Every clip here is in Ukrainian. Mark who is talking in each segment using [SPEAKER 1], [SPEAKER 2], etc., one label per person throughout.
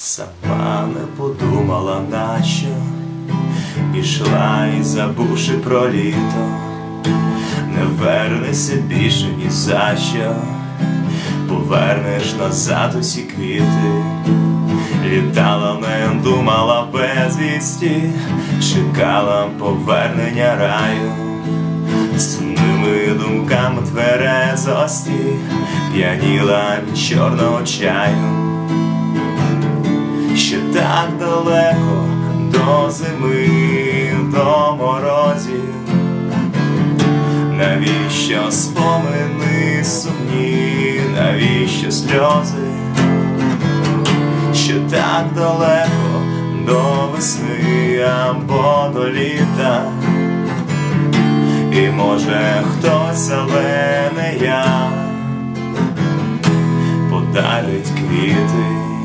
[SPEAKER 1] Сама не подумала, нащо пішла і забувши про літо, не вернешся більше ні за що, повернеш назад усі квіти. Літала, не думала безвісті, чекала повернення раю. Сумними думками тверезості п'яніла від чорного чаю. Ще так далеко до зими, до морозів. Навіщо спомини сумні, навіщо сльози? Ще так далеко до весни або до літа. І може хтось, але не я, подарить квіти.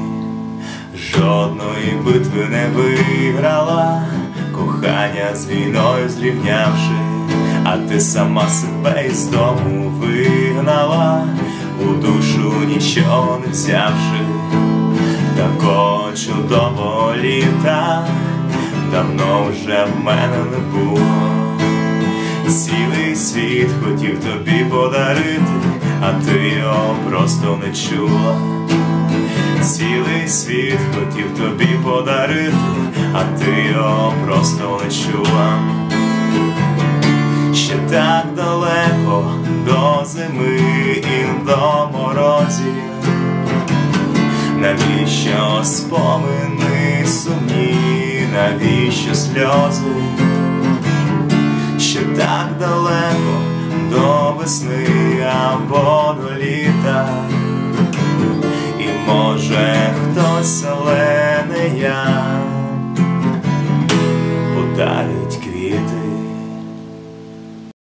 [SPEAKER 1] Жодної битви не виграла, кохання з війною зрівнявши, а ти сама себе із дому вигнала, у душу нічого не взявши. Такого чудового літа давно вже в мене не було. Цілий світ хотів тобі подарити, а ти його просто не чула. Цілий світ хотів тобі подарити, а ти його просто не чула. Ще так далеко до зими і до морозів. Навіщо спомини сумні, навіщо сльози? Ще так далеко до весни або до літа. І може хтось, але не я, подарить квіти.